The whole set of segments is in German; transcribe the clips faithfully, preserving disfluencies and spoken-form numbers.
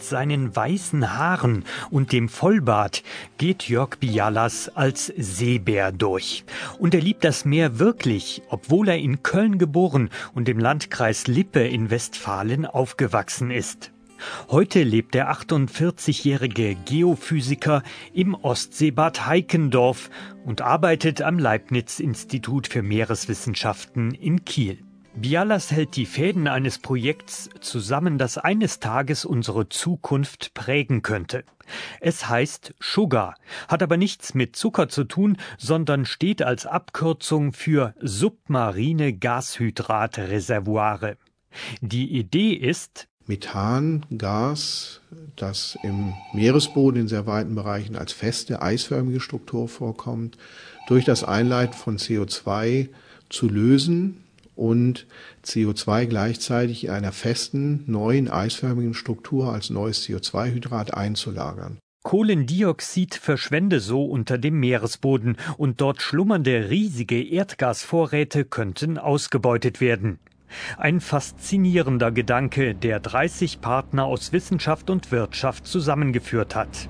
Mit seinen weißen Haaren und dem Vollbart geht Jörg Bialas als Seebär durch. Und er liebt das Meer wirklich, obwohl er in Köln geboren und im Landkreis Lippe in Westfalen aufgewachsen ist. Heute lebt der achtundvierzigjährige Geophysiker im Ostseebad Heikendorf und arbeitet am Leibniz-Institut für Meereswissenschaften in Kiel. Bialas hält die Fäden eines Projekts zusammen, das eines Tages unsere Zukunft prägen könnte. Es heißt Sugar, hat aber nichts mit Zucker zu tun, sondern steht als Abkürzung für submarine Gashydratreservoire. Die Idee ist, Methan, Gas, das im Meeresboden in sehr weiten Bereichen als feste, eisförmige Struktur vorkommt, durch das Einleiten von C O zwei zu lösen und C O zwei gleichzeitig in einer festen, neuen, eisförmigen Struktur als neues C O zwei Hydrat einzulagern. Kohlendioxid verschwende so unter dem Meeresboden und dort schlummernde riesige Erdgasvorräte könnten ausgebeutet werden. Ein faszinierender Gedanke, der dreißig Partner aus Wissenschaft und Wirtschaft zusammengeführt hat.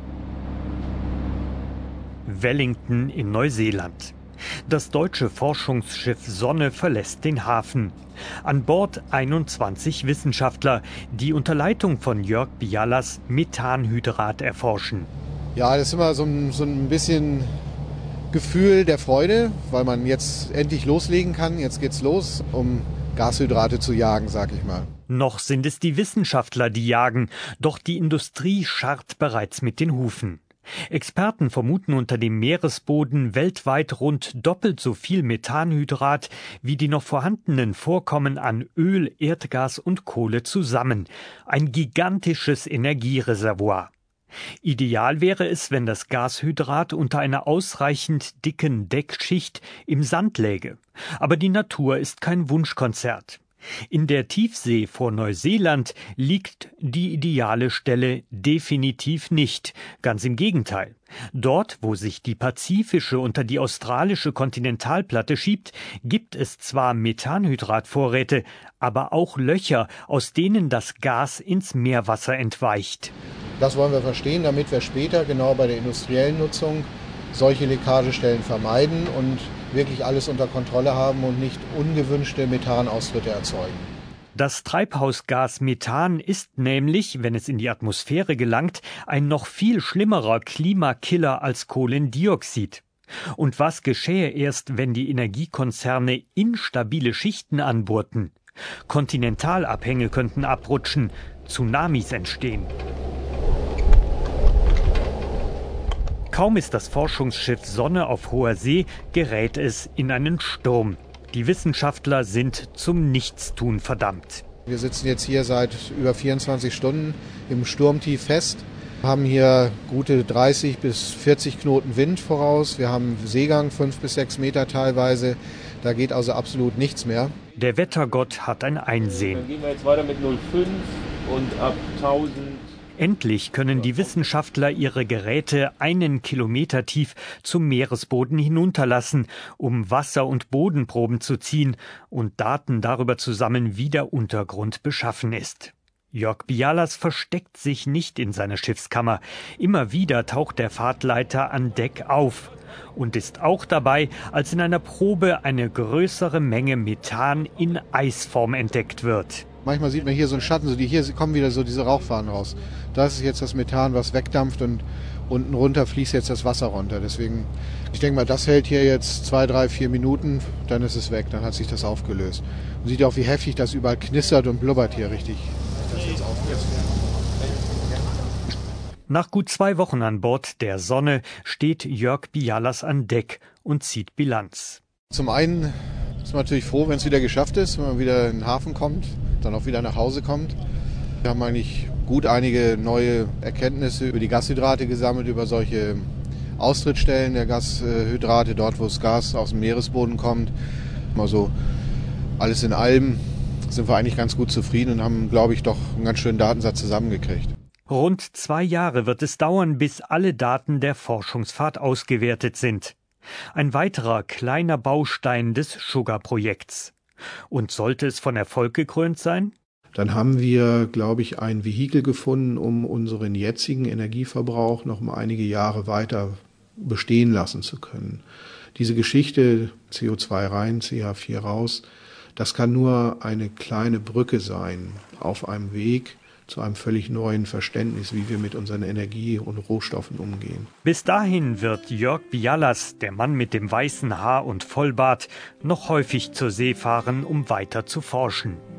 Wellington in Neuseeland. Das deutsche Forschungsschiff Sonne verlässt den Hafen. An Bord einundzwanzig Wissenschaftler, die unter Leitung von Jörg Bialas Methanhydrat erforschen. Ja, das ist immer so ein, so ein bisschen Gefühl der Freude, weil man jetzt endlich loslegen kann. Jetzt geht's los, um Gashydrate zu jagen, sag ich mal. Noch sind es die Wissenschaftler, die jagen, doch die Industrie scharrt bereits mit den Hufen. Experten vermuten unter dem Meeresboden weltweit rund doppelt so viel Methanhydrat wie die noch vorhandenen Vorkommen an Öl, Erdgas und Kohle zusammen. Ein gigantisches Energiereservoir. Ideal wäre es, wenn das Gashydrat unter einer ausreichend dicken Deckschicht im Sand läge. Aber die Natur ist kein Wunschkonzert. In der Tiefsee vor Neuseeland liegt die ideale Stelle definitiv nicht. Ganz im Gegenteil. Dort, wo sich die pazifische unter die australische Kontinentalplatte schiebt, gibt es zwar Methanhydratvorräte, aber auch Löcher, aus denen das Gas ins Meerwasser entweicht. Das wollen wir verstehen, damit wir später genau bei der industriellen Nutzung solche Leckagestellen vermeiden und wirklich alles unter Kontrolle haben und nicht ungewünschte Methanaustritte erzeugen. Das Treibhausgas Methan ist nämlich, wenn es in die Atmosphäre gelangt, ein noch viel schlimmerer Klimakiller als Kohlendioxid. Und was geschähe erst, wenn die Energiekonzerne instabile Schichten anbohrten? Kontinentalabhänge könnten abrutschen, Tsunamis entstehen. Kaum ist das Forschungsschiff Sonne auf hoher See, gerät es in einen Sturm. Die Wissenschaftler sind zum Nichtstun verdammt. Wir sitzen jetzt hier seit über vierundzwanzig Stunden im Sturmtief fest, haben hier gute dreißig bis vierzig Knoten Wind voraus. Wir haben Seegang fünf bis sechs Meter teilweise. Da geht also absolut nichts mehr. Der Wettergott hat ein Einsehen. Dann gehen wir jetzt weiter mit null Komma fünf und ab tausend. Endlich können die Wissenschaftler ihre Geräte einen Kilometer tief zum Meeresboden hinunterlassen, um Wasser- und Bodenproben zu ziehen und Daten darüber zu sammeln, wie der Untergrund beschaffen ist. Jörg Bialas versteckt sich nicht in seiner Schiffskammer. Immer wieder taucht der Fahrtleiter an Deck auf und ist auch dabei, als in einer Probe eine größere Menge Methan in Eisform entdeckt wird. Manchmal sieht man hier so einen Schatten, so die, hier kommen wieder so diese Rauchfahnen raus. Das ist jetzt das Methan, was wegdampft und unten runter fließt jetzt das Wasser runter. Deswegen, ich denke mal, das hält hier jetzt zwei, drei, vier Minuten, dann ist es weg, dann hat sich das aufgelöst. Man sieht auch, wie heftig das überall knistert und blubbert hier richtig. Das jetzt aufgelöst wird. Nach gut zwei Wochen an Bord der Sonne steht Jörg Bialas an Deck und zieht Bilanz. Zum einen ist man natürlich froh, wenn es wieder geschafft ist, wenn man wieder in den Hafen kommt, dann auch wieder nach Hause kommt. Wir haben eigentlich gut einige neue Erkenntnisse über die Gashydrate gesammelt, über solche Austrittsstellen der Gashydrate, dort wo das Gas aus dem Meeresboden kommt. Also alles in allem sind wir eigentlich ganz gut zufrieden und haben, glaube ich, doch einen ganz schönen Datensatz zusammengekriegt. Rund zwei Jahre wird es dauern, bis alle Daten der Forschungsfahrt ausgewertet sind. Ein weiterer kleiner Baustein des Sugar-Projekts. Und sollte es von Erfolg gekrönt sein? dann haben wir, glaube ich, ein Vehikel gefunden, um unseren jetzigen Energieverbrauch noch mal einige Jahre weiter bestehen lassen zu können. Diese Geschichte C O zwei rein, C H vier raus, das kann nur eine kleine Brücke sein auf einem Weg zu einem völlig neuen Verständnis, wie wir mit unseren Energie- und Rohstoffen umgehen. Bis dahin wird Jörg Bialas, der Mann mit dem weißen Haar und Vollbart, noch häufig zur See fahren, um weiter zu forschen.